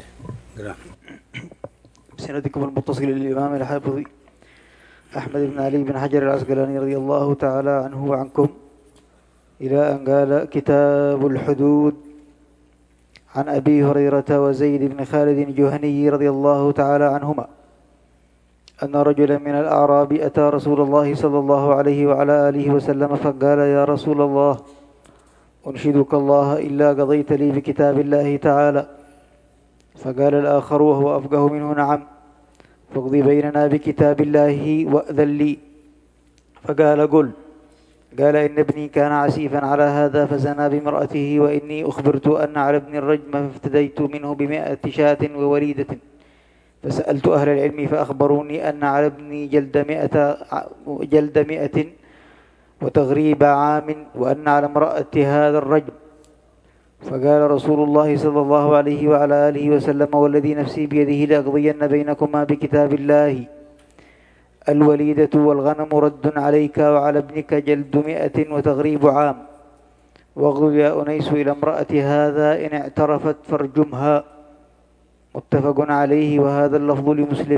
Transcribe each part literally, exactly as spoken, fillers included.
بسندكم المتصل للإمام الحافظ أحمد بن علي بن حجر العسقلاني رضي الله تعالى عنه وعنكم إلى أن قال: كتاب الحدود. عن أبي هريرة وزيد بن خالد الجهني رضي الله تعالى عنهما أن رجلا من الأعراب أتى رسول الله صلى الله عليه وعلى آله وسلم فقال: يا رسول الله، أنشدك الله إلا قضيت لي بكتاب الله تعالى. فقال الآخر وهو أفقه منه: نعم، فاقضي بيننا بكتاب الله وأذن لي. فقال: قل. قال: إن ابني كان عسيفا على هذا فزنى بامرأته، وإني أخبرت أن على ابن الرجم فافتديت منه بمائة شاة ووليدة، فسألت أهل العلم فأخبروني أن على ابني جلد مئة, جلد مئة وتغريب عام، وأن على امرأة هذا الرجم. فقال رسول الله صلى الله عليه وعلى آله وسلم: والذي نفسي بيده لأقضين بينكما بكتاب الله، الوليدة والغنم رد عليك، وعلى ابنك جلد مئة وتغريب عام، واغضب يا أنيس إلى امرأة هذا إن اعترفت فارجمها. متفق عليه، وهذا اللفظ لمسلم.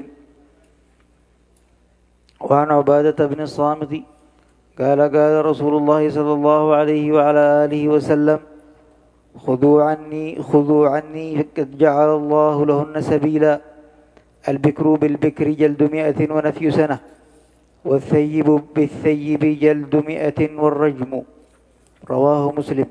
وعن عبادة بن الصامت قال: قال رسول الله صلى الله عليه وعلى آله وسلم: خذوا عني خذوا عني فقد جعل الله لهن سبيلا، البكر بالبكر جلد مئة ونفي سنة، والثيب بالثيب جلد مئة والرجم. رواه مسلم.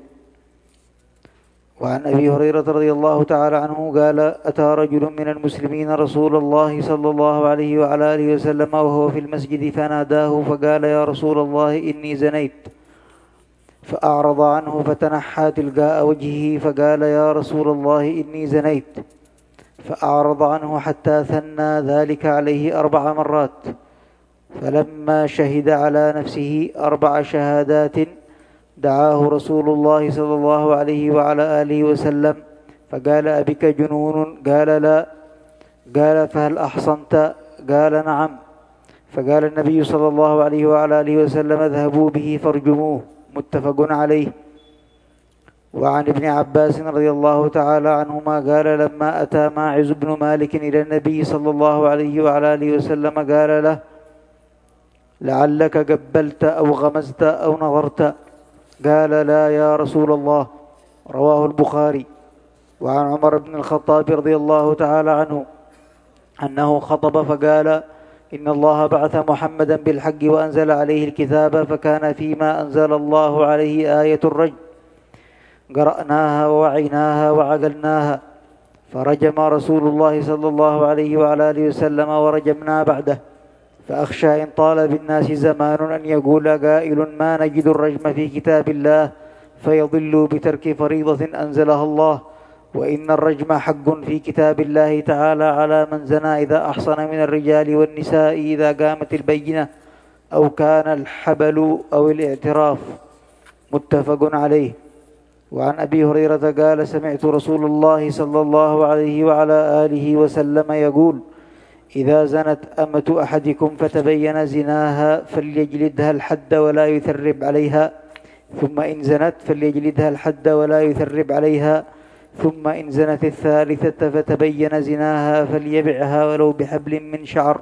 وعن أبي هريرة رضي الله تعالى عنه قال: أتى رجل من المسلمين رسول الله صلى الله عليه وعلى آله وسلم وهو في المسجد فناداه فقال: يا رسول الله، إني زنيت. فأعرض عنه فتنحى تلقاء وجهه فقال: يا رسول الله، إني زنيت. فأعرض عنه حتى ثنى ذلك عليه أربع مرات، فلما شهد على نفسه أربع شهادات دعاه رسول الله صلى الله عليه وعلى آله وسلم فقال: أبك جنون؟ قال: لا. قال: فهل أحصنت؟ قال: نعم. فقال النبي صلى الله عليه وعلى آله وسلم: اذهبوا به فارجموه. متفق عليه. وعن ابن عباس رضي الله تعالى عنهما قال: لما أتى ماعز بن مالك إلى النبي صلى الله عليه وعلى آله وسلم قال له: لعلك قبلت أو غمزت أو نظرت؟ قال: لا يا رسول الله. رواه البخاري. وعن عمر بن الخطاب رضي الله تعالى عنه أنه خطب فقال: إن الله بعث محمدا بالحق وأنزل عليه الكتاب، فكان فيما أنزل الله عليه آية الرجم، قرأناها ووعيناها وعقلناها، فرجم رسول الله صلى الله عليه وعلى آله وسلم ورجمنا بعده. فأخشى إن طال بالناس زمان أن يقول قائل: ما نجد الرجم في كتاب الله، فيضل بترك فريضة أنزلها الله. وإن الرجم حق في كتاب الله تعالى على من زنى إذا أحصن من الرجال والنساء إذا قامت البينة أو كان الحبل أو الاعتراف. متفق عليه. وعن أبي هريرة قال: سمعت رسول الله صلى الله عليه وعلى آله وسلم يقول: إذا زنت أمة أحدكم فتبين زناها فليجلدها الحد ولا يثرب عليها، ثم إن زنت فليجلدها الحد ولا يثرب عليها، ثم إن زنت الثالثة فتبين زناها فليبعها ولو بحبل من شعر.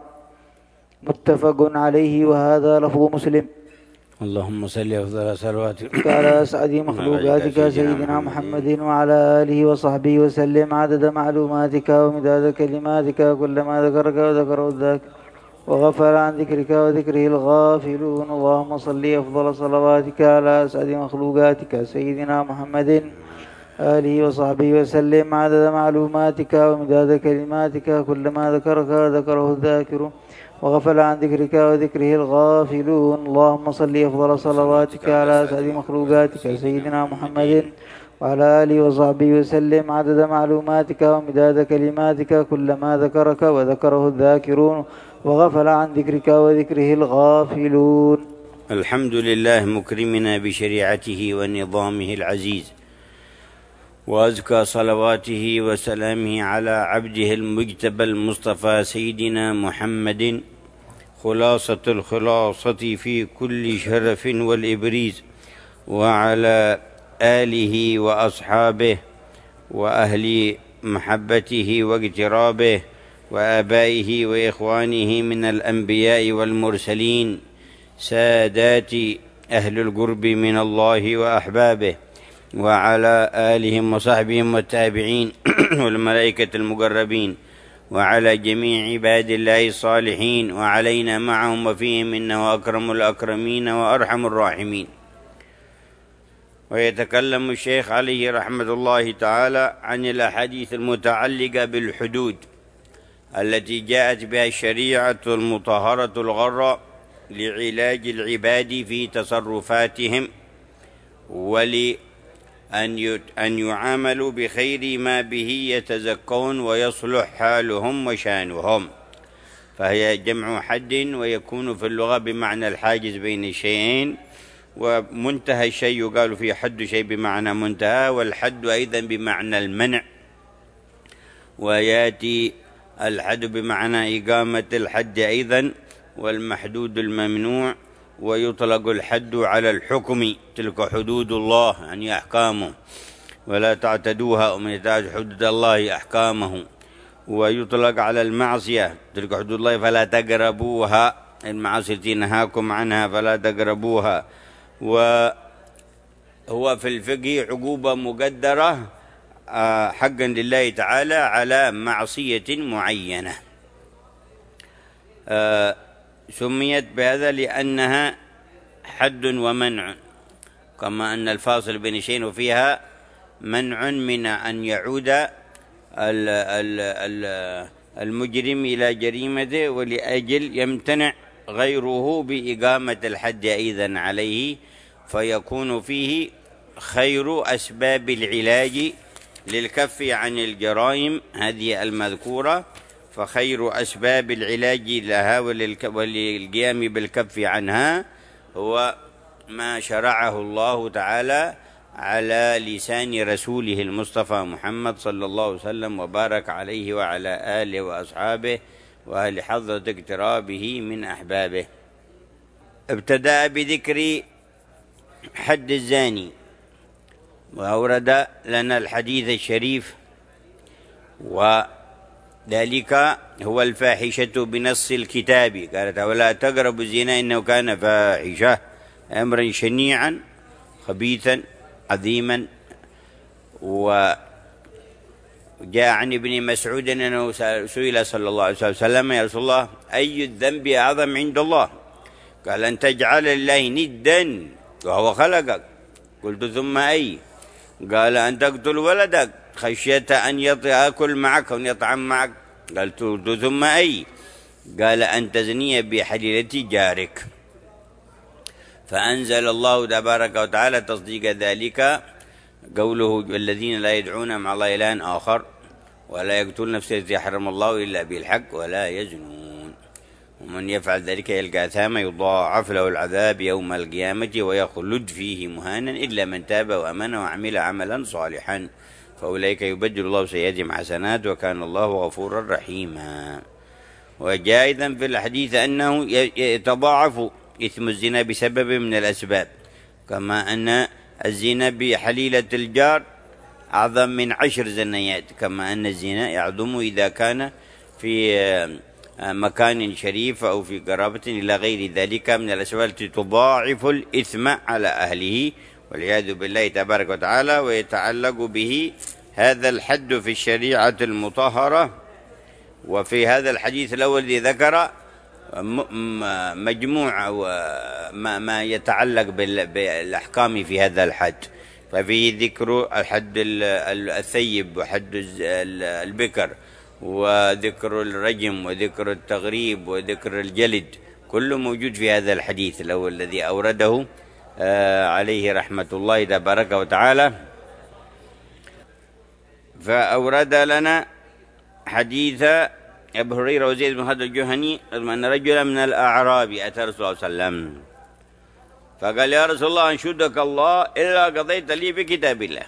متفق عليه، وهذا لفظ مسلم. اللهم صل أفضل صلواتك على أسعد مخلوقاتك سيدنا محمد وعلى آله وصحبه وسلم عدد معلوماتك ومداد كلماتك، كلما ذكرك وذكره الذاكر وغفل عن ذكرك وذكره الغافلون. اللهم صل أفضل صلواتك على أسعد مخلوقاتك سيدنا محمد آله وصحبه وسلم عدد معلوماتك ومداد كلماتك، كلما ذكرك وذكره الذاكر وغفل عن ذكرك وذكره الغافلون. اللهم صل أفضل صلواتك على أسعد مخلوقاتك سيدنا محمد وعلى آله وصحبه وسلم عدد معلوماتك ومداد كلماتك، كلما ذكرك وذكره الذاكرون وغفل عن ذكرك وذكره الغافلون. الحمد لله مكرمنا بشريعته ونظامه العزيز، وأزكى صلواته وسلامه على عبده المجتبى المصطفى سيدنا محمد، خلاصة الخلاصة في كل شرف والإبريز، وعلى آله وأصحابه وأهل محبته واقترابه وآبائه وإخوانه من الأنبياء والمرسلين سادات أهل القرب من الله وأحبابه، وعلى آلهم وصحبهم والتابعين والملائكة المقربين، وعلى جميع عباد الله الصالحين، وعلينا معهم وفيهم إنه أكرم الأكرمين وأرحم الراحمين. ويتكلم الشيخ عليه رحمة الله تعالى عن الأحاديث المتعلقة بالحدود التي جاءت بها الشريعة المطهرة الغراء لعلاج العباد في تصرفاتهم، ولأن أن يعاملوا بخير ما به يتزكون ويصلح حالهم وشانهم. فهي جمع حد، ويكون في اللغة بمعنى الحاجز بين الشيئين، ومنتهى الشيء يقال فيه حد شيء بمعنى منتهى، والحد أيضا بمعنى المنع، ويأتي الحد بمعنى إقامة الحد أيضا، والمحدود الممنوع. ويطلق الحد على الحكم، تلك حدود الله يعني أحكامه، ولا تعتدوها، ومن يتعد حدود الله أحكامه. ويطلق على المعصية، تلك حدود الله فلا تقربوها، المعاصي التي نهاكم عنها فلا تقربوها. وهو في الفقه عقوبة مقدرة حقا لله تعالى على معصية معينة. سميت بهذا لأنها حد ومنع، كما أن الفاصل بين شيئين وفيها منع من أن يعود المجرم إلى جريمته، ولأجل يمتنع غيره بإقامة الحد أيضا عليه، فيكون فيه خير أسباب العلاج للكف عن الجرائم هذه المذكورة. فخير أسباب العلاج لها وللقيام بالكف عنها هو ما شرعه الله تعالى على لسان رسوله المصطفى محمد صلى الله عليه وسلم وبارك عليه وعلى آله وأصحابه وأهل حضرة اقترابه من أحبابه. ابتدأ بذكر حد الزاني، وأورد لنا الحديث الشريف، وذلك هو الفاحشة بنص الكتاب، قالت ولا تقربوا الزنا إنه كان فاحشة، أمرا شنيعا خبيثا عظيما. وجاء عن ابن مسعود أنه سئل صلى الله عليه وسلم يا رسول الله أي الذنب أعظم عند الله؟ قال أن تجعل لله ندا وهو خلقك. قلت ثم أي؟ قال أن تقتل ولدك خشية أن يأكل معك أو يطعم معك. قلت ثم أي؟ قال أن تزني بحليلة جارك. فأنزل الله تبارك وتعالى تصديق ذلك قوله والذين لا يدعون مع الله إلها آخر ولا يقتلون نفسا التي حرم الله إلا بالحق ولا يزنون ومن يفعل ذلك يلقى أثاما يضاعف له العذاب يوم القيامة ويخلد فيه مهانا إلا من تاب وأمن وعمل عملا صالحا فأولئك يبدل الله سيئاتهم حسنات وكان الله غفورا رحيما. وجاء أيضا في الحديث أنه يتضاعف إثم الزنا بسبب من الأسباب، كما أن الزنا بحليلة الجار أعظم من عشر زنيات، كما أن الزنا يعظم إذا كان في مكان شريف أو في قرابة إلى غير ذلك من الأسباب التي تضاعف الإثم على أهله والعياذ بالله تبارك وتعالى. ويتعلق به هذا الحد في الشريعة المطهرة. وفي هذا الحديث الأول الذي ذكر مجموعة ما يتعلق بالأحكام في هذا الحد، ففيه ذكر الحد الثيب وحد البكر وذكر الرجم وذكر التغريب وذكر الجلد، كله موجود في هذا الحديث الأول الذي أورده عليه رحمة الله تبارك وتعالى. فأورد لنا حديث أبو هريرة وزيد بن خالد الجهني أن رجلا من الأعراب أتى رسول الله صلى الله عليه وسلم فقال يا رسول الله أنشدك الله إلا قضيت لي بكتاب الله.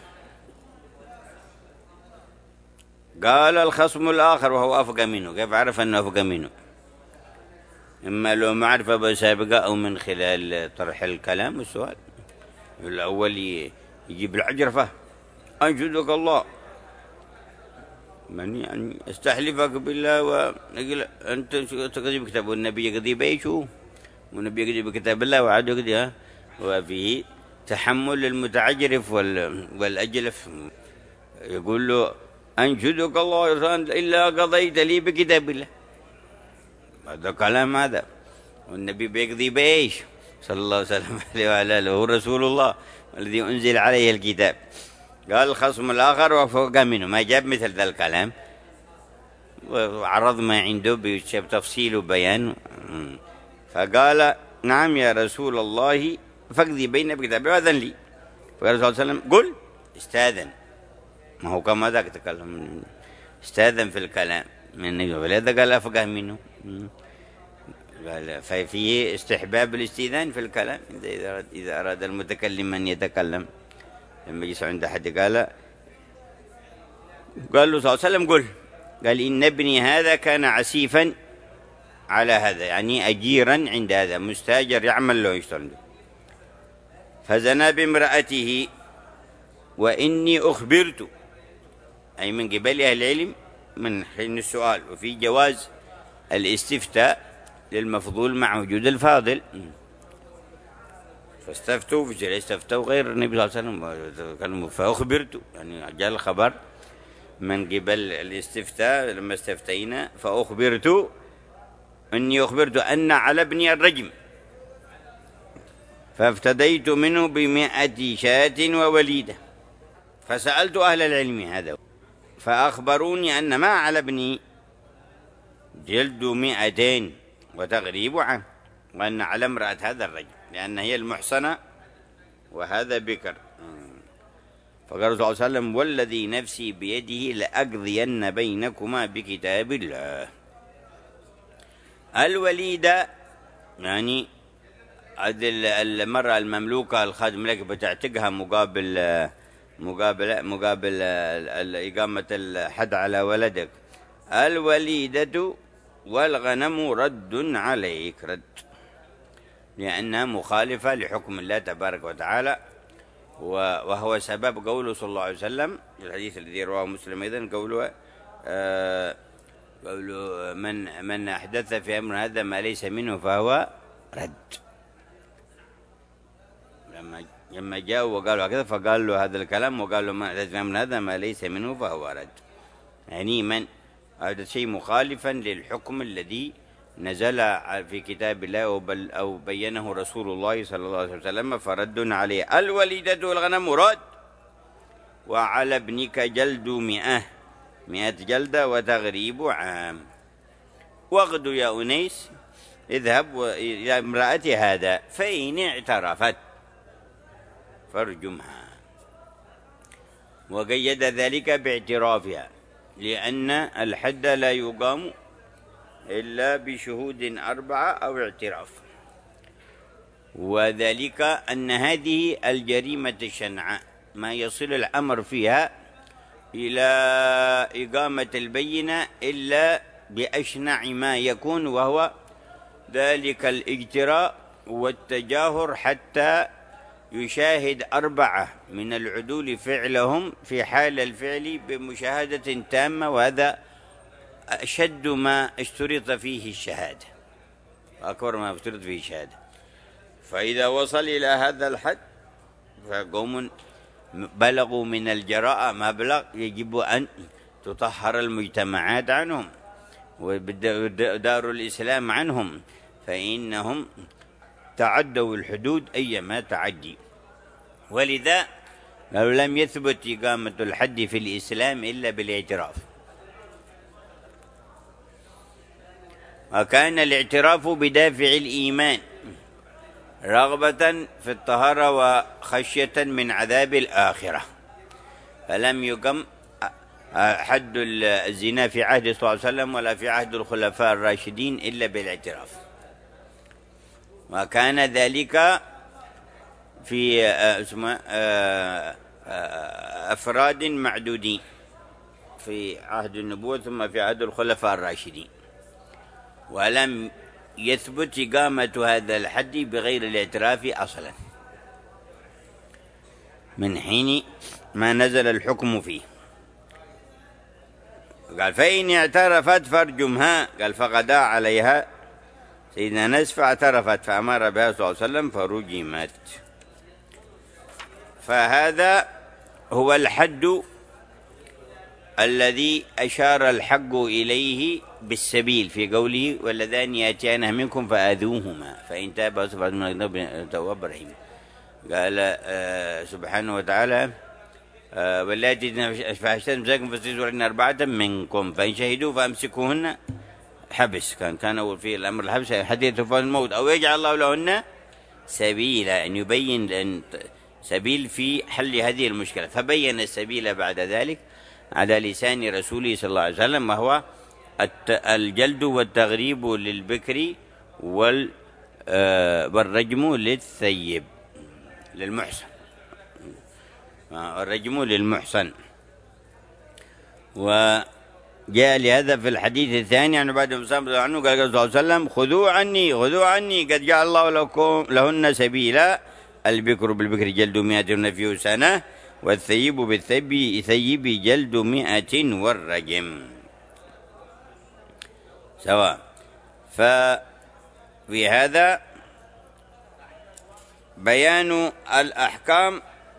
قال الخصم الآخر وهو أفقى منه، كيف عرف أنه أفقى منه؟ إما لو معرفة بسابقة أو من خلال طرح الكلام والسؤال. الأول يجيب العجرفة أنشدك الله، من يعني استحلفك بالله ويقول أنت تكذب كتاب والنبي يكذب إيش هو والنبي يكذب كتاب الله وعاد يكذب ها وفيه تحمل المتعجرف والأجلف يقول له أنشدك الله إلا قضيت لي بكتاب الله. هذا كلام هذا. والنبي بيكذب إيش صلى الله عليه وسلم عليه وعلى آله هو رسول الله الذي أنزل عليه الكتاب. قال الخصم الآخر وفوق منه ما جاب مثل ذا الكلام وعرض ما عنده بتفصيل وبيان. فقال نعم يا رسول الله فاقضي بين بكتاب وأذن لي. فقال صلى الله عليه وسلم قل استاذن ما هو كما ذاك تكلم استاذن في الكلام من ولهذا قال أفقه منه. قال ففيه استحباب الاستئذان في الكلام إذا إذا أراد المتكلم أن يتكلم لما يجلس عند أحد قال قال له صلى الله عليه وسلم قل قال إن ابني هذا كان عسيفا على هذا يعني أجيرا عند هذا مستاجر يعمل له يشتغل فزنى بامرأته وإني أخبرت أي من قبل أهل العلم من حين السؤال وفي جواز الاستفتاء للمفضول مع وجود الفاضل. فاستفتوا في استفتوا غير النبي صلى الله عليه وسلم فأخبرت يعني جاء الخبر من قبل الاستفتاء لما استفتينا فأخبرت أني أخبرت أن على ابني الرجم فافتديت منه بمائة شاة ووليدة. فسألت أهل العلم هذا فأخبروني أن ما على ابني جلد مئتين وتغريب عنه وأن على امرأة هذا الرجل لأن هي المحصنة وهذا بكر. فقال صلى الله عليه وسلم والذي نفسي بيده لأقضين بينكما بكتاب الله. الوليدة يعني المرأة المملوكة الخادم لك بتعتقها مقابل مقابل مقابل إقامة الحد على ولدك. الوليدة والغنم رد عليك رد لأنها مخالفة لحكم الله تبارك وتعالى وهو سبب قوله صلى الله عليه وسلم الحديث الذي رواه مسلم أيضا قوله آه قوله من من أحدث في أمر هذا ما ليس منه فهو رد. لما لما جاءوا وقالوا هكذا فقال له هذا الكلام وقال له من أحدث في أمر هذا ما ليس منه فهو رد يعني من هذا شيء مخالفا للحكم الذي نزل في كتاب الله أو بينه رسول الله صلى الله عليه وسلم فرد عليه. الوليدة والغنم رد وعلى ابنك جلد مئة مئة جلدة وتغريب عام. واغدو يا أنيس اذهب إلى امرأة هذا فإن اعترفت فارجمها. وقيد ذلك باعترافها لأن الحد لا يقام إلا بشهود أربعة أو اعتراف وذلك أن هذه الجريمة الشنعاء ما يصل الأمر فيها إلى إقامة البينة إلا بأشنع ما يكون وهو ذلك الاجتراء والتجاهر حتى يشاهد أربعة من العدول فعلهم في حال الفعل بمشاهدة تامة وهذا أشد ما اشترط فيه الشهادة أكبر ما اشترط فيه الشهادة. فإذا وصل إلى هذا الحد فقوم بلغوا من الجراءة مبلغ يجب أن تطهر المجتمعات عنهم ودار الإسلام عنهم فإنهم تعدوا الحدود أيما تعدي. ولذا لو لم يثبت إقامة الحد في الإسلام إلا بالاعتراف وكان الاعتراف بدافع الإيمان رغبة في الطهارة وخشية من عذاب الآخرة فلم يقم حد الزنا في عهد صلى الله عليه وسلم ولا في عهد الخلفاء الراشدين إلا بالاعتراف. وكان ذلك في أفراد معدودين في عهد النبوة ثم في عهد الخلفاء الراشدين ولم يثبت إقامة هذا الحد بغير الاعتراف أصلا من حين ما نزل الحكم فيه. قال فإن اعترفت فارجمها، قال فغدا عليها سيدنا أنس فاعترفت فأمر بها صلى الله عليه وسلم فرجمت. فهذا هو الحد الذي أشار الحق إليه بالسبيل في قوله واللذان يأتيانه منكم فآذوهما فإن تابا فأذن تواب رحيم. قال آه سبحانه وتعالى آه واللاتي فاحشتن مساكن فاستجيبوا لهن أربعة منكم فإن شهدوا فأمسكوهن حبس، كان كان أول في الأمر الحبس حتى يتوفاهن الموت أو يجعل الله لهن سبيلا، أن يبين أن سبيل في حل هذه المشكلة، فبين السبيل بعد ذلك على لسان رسوله صلى الله عليه وسلم، وهو الجلد والتغريب للبكر والرجم للثيب للمحسن، الرجم للمحسن. وجاء لهذا في الحديث الثاني عن عبادة بن صامت عنه قال صلى الله عليه وسلم خذوا عني خذوا عني قد جعل الله لكم لهن سبيلا، البكر بالبكر جلد مئة ونفي سنة، والثيب بالثيب ثيب جلد مئة والرجم سواء. ففي هذا بيان الأحكام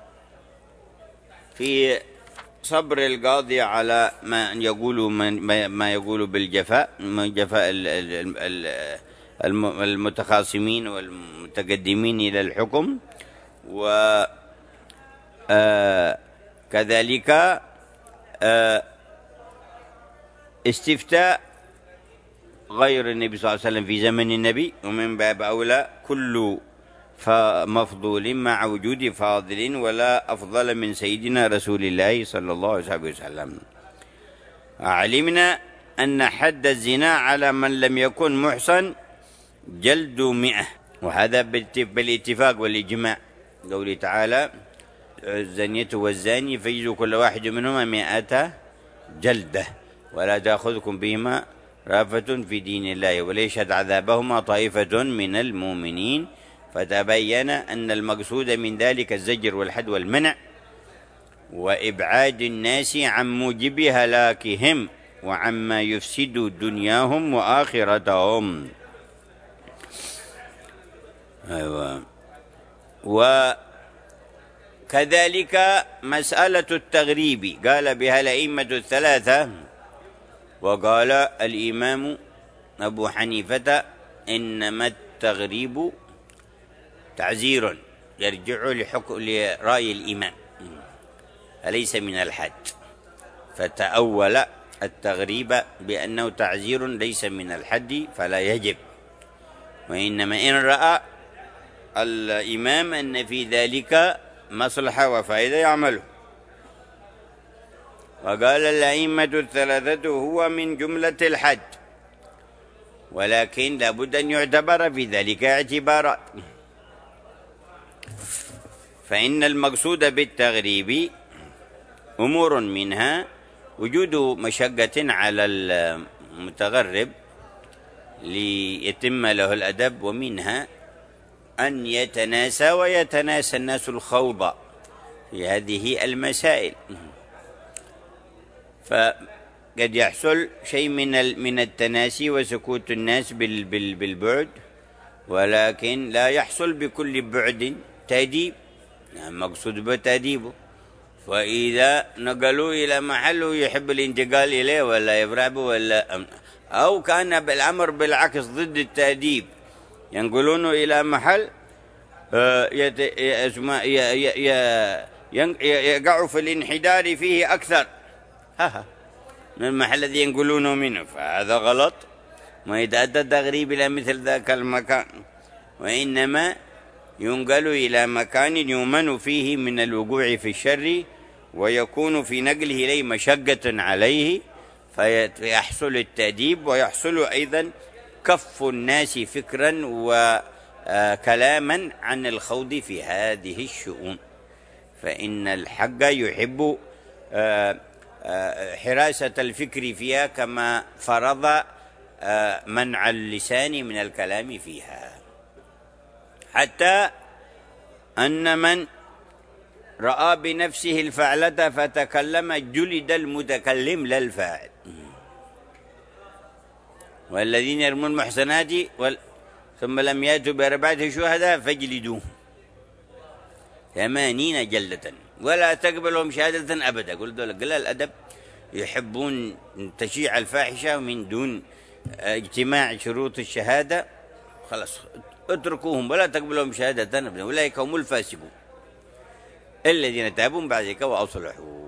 في صبر القاضي على ما يقول ما يقول بالجفاء، جفاء المتخاصمين والمتقدمين إلى الحكم، و كذلك استفتاء غير النبي صلى الله عليه وسلم في زمن النبي، ومن باب أولى كل مفضول مع وجود فاضل ولا أفضل من سيدنا رسول الله صلى الله عليه وسلم. علمنا أن حد الزنا على من لم يكن محصن جلد مئة، وهذا بالاتفاق والإجماع، قوله تعالى الزانية والزاني فيجزوا كل واحد منهما مئة جلدة ولا تأخذكم بهما رأفة في دين الله وليشهد عذابهما طائفة من المؤمنين. فتبين أن المقصود من ذلك الزجر والحد والمنع وإبعاد الناس عن موجب هلاكهم وعما يفسد دنياهم وآخرتهم. أيوة. وكذلك مسألة التغريب قال بها الأئمة الثلاثة، وقال الإمام أبو حنيفة إنما التغريب تعزير يرجع لحكم لرأي الإمام أليس من الحد، فتأول التغريب بأنه تعزير ليس من الحد فلا يجب، وإنما إن رأى الإمام أن في ذلك مصلحة وفائدة يعمله. وقال الأئمة الثلاثة هو من جملة الحد، ولكن لابد أن يعتبر في ذلك اعتبارات، فإن المقصود بالتغريب أمور منها وجود مشقة على المتغرب ليتم له الأدب، ومنها أن يتناسى ويتناسى الناس الخوض في هذه المسائل، فقد يحصل شيء من من التناسي وسكوت الناس بالبعد، ولكن لا يحصل بكل بعد تأديب، يعني مقصود بتأديبه. فإذا نقلوا إلى محل يحب الانتقال إليه ولا يفرح به ولا أو كان بالأمر بالعكس ضد التأديب ينقلونه إلى محل يقع في الانحدار فيه أكثر من المحل الذي ينقلونه منه، فهذا غلط، ما يتأتى التغريب إلى مثل ذاك المكان، وإنما ينقل إلى مكان يؤمن فيه من الوقوع في الشر ويكون في نقله إليه مشقة عليه، فيحصل التأديب ويحصل أيضا كف الناس فكرا وكلاما عن الخوض في هذه الشؤون. فإن الحق يحب حراسة الفكر فيها كما فرض منع اللسان من الكلام فيها، حتى أن من رأى بنفسه الفعلة فتكلم جلد المتكلم لا الفاعل. والذين يرمون المحصنات وال... ثم لم يأتوا بأربعة شهداء فاجلدوهم ثمانين جلدة ولا تقبلهم شهادة أبدا. قل دول قلال الأدب يحبون تشيع الفاحشة من دون اجتماع شروط الشهادة، خلاص اتركوهم ولا تقبلهم شهادة أبدا، أولئك هم الفاسقون الذين تابوا بعد ذلك وأصلحوا.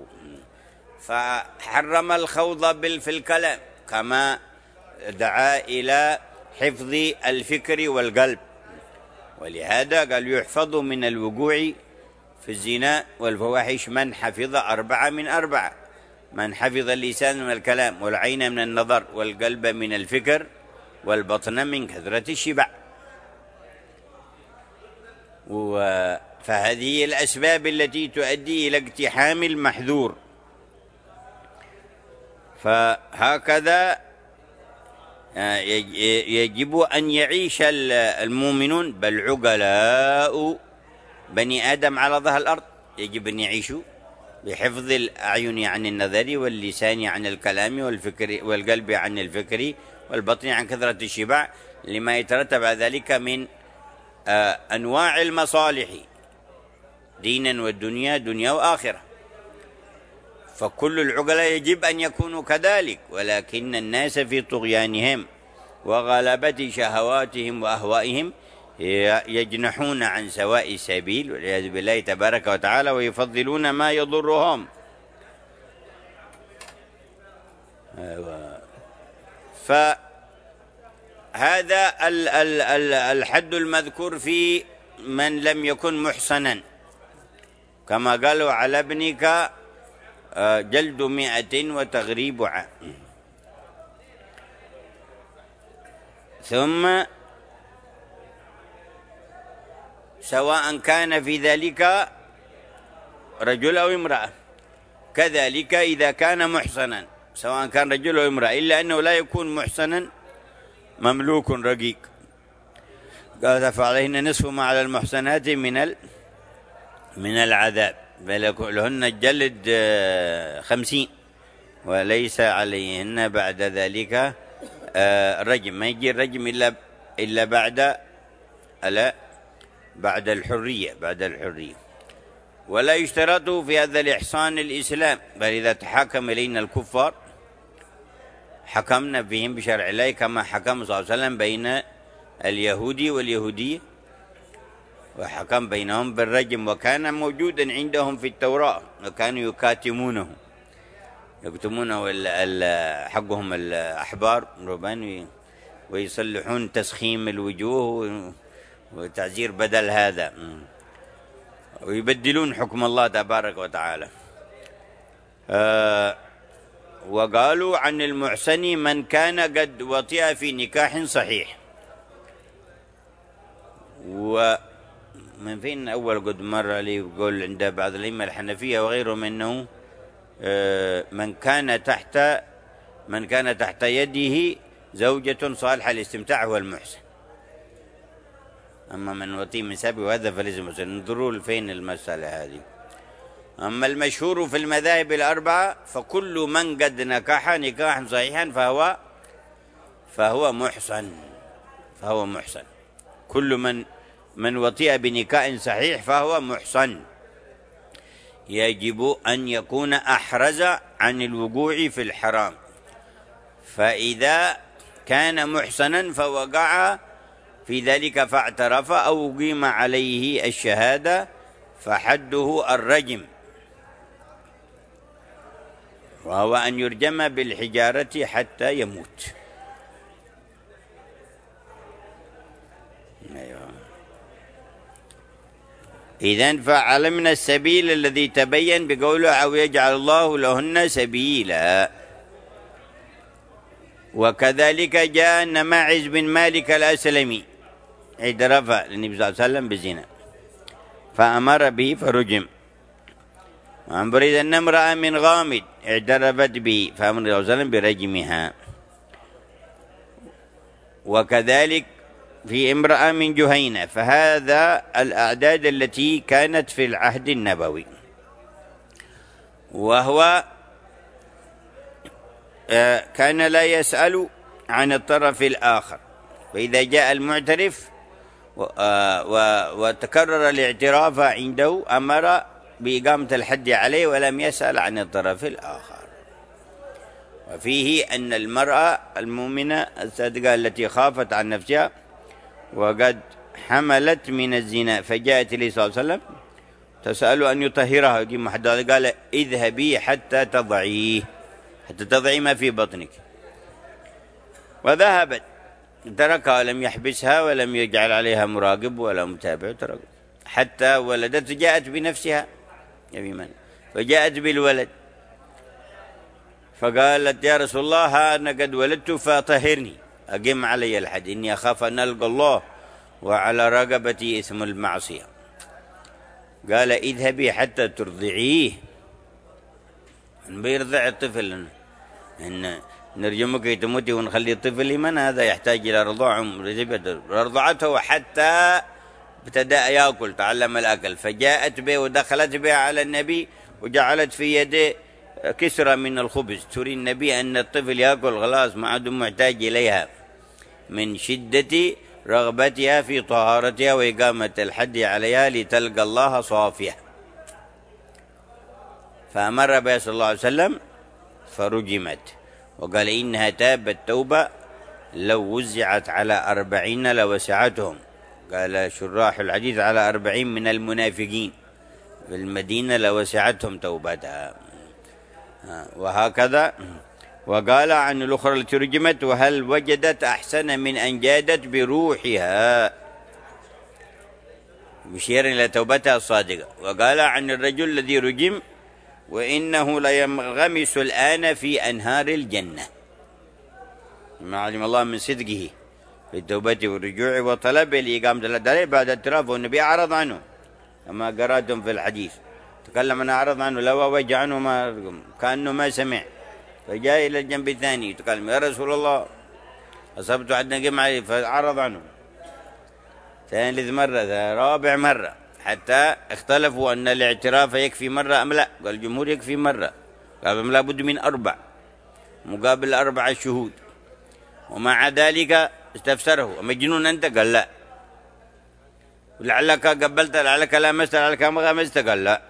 فحرم الخوض في الكلام كما دعا إلى حفظ الفكر والقلب، ولهذا قال يحفظ من الوقوع في الزنا والفواحش من حفظ أربعة من أربعة: من حفظ اللسان من الكلام، والعين من النظر، والقلب من الفكر، والبطن من كثرة الشبع. فهذه الأسباب التي تؤدي إلى اقتحام المحذور. فهكذا يجب أن يعيش المؤمنون بل عقلاء بني آدم على ظهر الأرض، يجب أن يعيشوا بحفظ الأعين عن النظر، واللسان عن الكلام، والفكر والقلب عن الفكر، والبطن عن كثرة الشبع، لما يترتب على ذلك من أنواع المصالح دينا والدنيا، دنيا وآخرة. فكل العقلاء يجب أن يكونوا كذلك، ولكن الناس في طغيانهم وغلبة شهواتهم وأهوائهم يجنحون عن سواء السبيل والعياذ بالله تبارك وتعالى، ويفضلون ما يضرهم. فهذا الحد المذكور في من لم يكن محصنا، كما قالوا على ابنك جلد مئة وتغريب عام. ثم سواء كان في ذلك رجل أو امرأة، كذلك إذا كان محصنا سواء كان رجل أو امرأة، إلا أنه لا يكون محصنا مملوك رقيق. قال فعليهن نصف ما على المحصنات من من العذاب، لهن الجلد خمسين، وليس عليهن بعد ذلك رجم، ما يجي الرجم إلا إلا بعد ألا بعد الحرية بعد الحرية. ولا يشترط في هذا الإحصان الإسلام، بل إذا تحاكم إلينا الكفار حكمنا بهم بشرع الله، كما حكم صلى الله عليه وسلم بين اليهودي واليهودية، وحكم بينهم بالرجم، وكان موجودا عندهم في التوراة، وكانوا يكاتمونه يكتمونه حقهم الأحبار ربان، ويصلحون تسخيم الوجوه وتعزير بدل هذا، ويبدلون حكم الله تبارك وتعالى. آه وقالوا عن المحسن من كان قد وطئ في نكاح صحيح. ومن فين أول قد مر لي يقول عند بعض الأئمة الحنفية وغيرهم أنه آه من كان تحت من كان تحت يده زوجة صالحة للاستمتاع هو المحسن، أما من وطي من سابه وهذا فليس محسن. انظروا فين المسألة هذه. أما المشهور في المذاهب الأربعة فكل من قد نكح نكاحا صحيحا فهو فهو محسن فهو محسن كل من من وطئ بنكاح صحيح فهو محسن. يجب أن يكون أحرز عن الوقوع في الحرام، فإذا كان محسنا فوقع في ذلك فاعترف أو أقيم عليه الشهادة فحده الرجم، وهو أن يرجم بالحجارة حتى يموت. إذن فعلمنا السبيل الذي تبين بقوله أو يجعل الله لهن سبيلا. وكذلك جاء أن ماعز بن مالك الأسلمي اعترف للنبي صلى الله عليه وسلم بالزنا فأمر به فرجم. وعن بريدة أن امرأة من غامد اعترفت به فأمر الله صلى الله عليه وسلم برجمها. وكذلك في امرأة من جهينة، فهذا الأعداد التي كانت في العهد النبوي، وهو كان لا يسأل عن الطرف الآخر. فإذا جاء المعترف وتكرر الاعتراف عنده أمر بإقامة الحد عليه ولم يسأل عن الطرف الآخر. وفيه أن المرأة المؤمنة الصادقة التي خافت عن نفسها وقد حملت من الزنا فجاءت إليه صلى الله عليه وسلم تسأل أن يطهرها، يجي حد قال اذهبي حتى تضعيه، حتى تضعي ما في بطنك. وذهبت تركها ولم يحبسها ولم يجعل عليها مراقب ولا متابع، ترك حتى ولدت. جاءت بنفسها فجاءت بالولد فقالت يا رسول الله ها أنا قد ولدت فطهرني، أقم علي الحد، إني أخاف أن ألقى الله وعلى رقبتي إثم المعصية. قال اذهبي حتى ترضعيه، بيرضع الطفل، إن نرجمك تموتي ونخلي الطفل لمن هذا يحتاج إلى رضاع. رضعته حتى ابتدأ يأكل، تعلم الأكل. فجاءت به ودخلت به على النبي وجعلت في يده كسرة من الخبز، تري النبي أن الطفل يأكل خلاص ما عاد محتاج إليها من شدة رغبتها في طهارتها وإقامة الحد عليها لتلقى الله صافية. فأمر بها صلى الله عليه وسلم فرجمت، وقال إنها تابت توبة لو وزعت على أربعين لوسعتهم. قال شراح الحديث على أربعين من المنافقين في المدينة لوسعتهم توبتها. وهكذا. وقال عن الأخرى التي رجمت وهل وجدت أحسن من أن جادت بروحها، مشيرا إلى توبتها الصادقة. وقال عن الرجل الذي رجم وإنه لينغمس الآن في أنهار الجنة، ما علم الله من صدقه في التوبة والرجوع وطلب لإقامة الحد عليه بعد اعترافه. النبي أعرض عنه كما قرأتم في الحديث، تكلم أن أعرض عنه لو وجه عنه ما كأنه ما سمع، فجاء إلى الجنب الثاني يتكلم يا رسول الله أصبت عندنا جمع، فأعرض عنه ثالث مرة رابع مرة حتى اختلفوا أن الاعتراف يكفي مرة أم لا. قال الجمهور يكفي مرة، قال لا بد من أربع مقابل أربع شهود. ومع ذلك استفسره مجنون أنت؟ قال لا. لعلك قبلت لعلك لامست لعلك ما غمست؟ قال لا.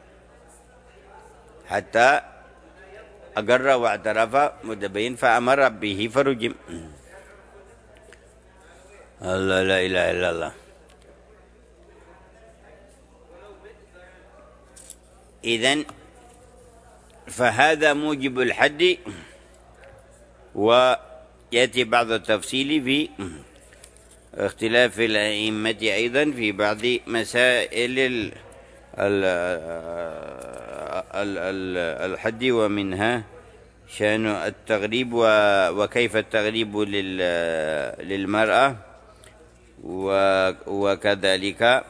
حتى أقر واعترف متبين فأمر به فرجم. الله لا إله إلا الله. إذن فهذا موجب الحد. ويأتي بعض التفصيل في اختلاف الأئمة أيضا في بعض مسائل الحد، ومنها شأن التغريب وكيف التغريب للمرأة، وكذلك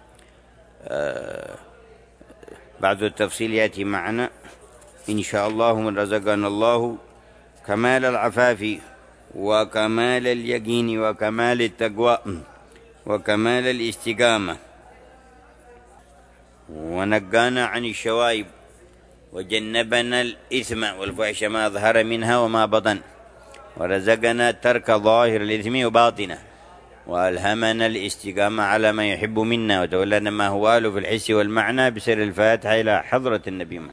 بعض التفصيل يأتي معنا إن شاء الله من رزقنا الله كمال العفاف وكمال اليقين وكمال التقوى وكمال الاستقامة، ونقانا عن الشوائب وجنبنا الإثم والفحش ما ظهر منها وما بطن، ورزقنا ترك ظاهر الإثم وباطنه، وألهمنا الاستقامة على ما يحب منا، وتولنا ما هو آله في الحس والمعنى بسر الفاتحة إلى حضرة النبي.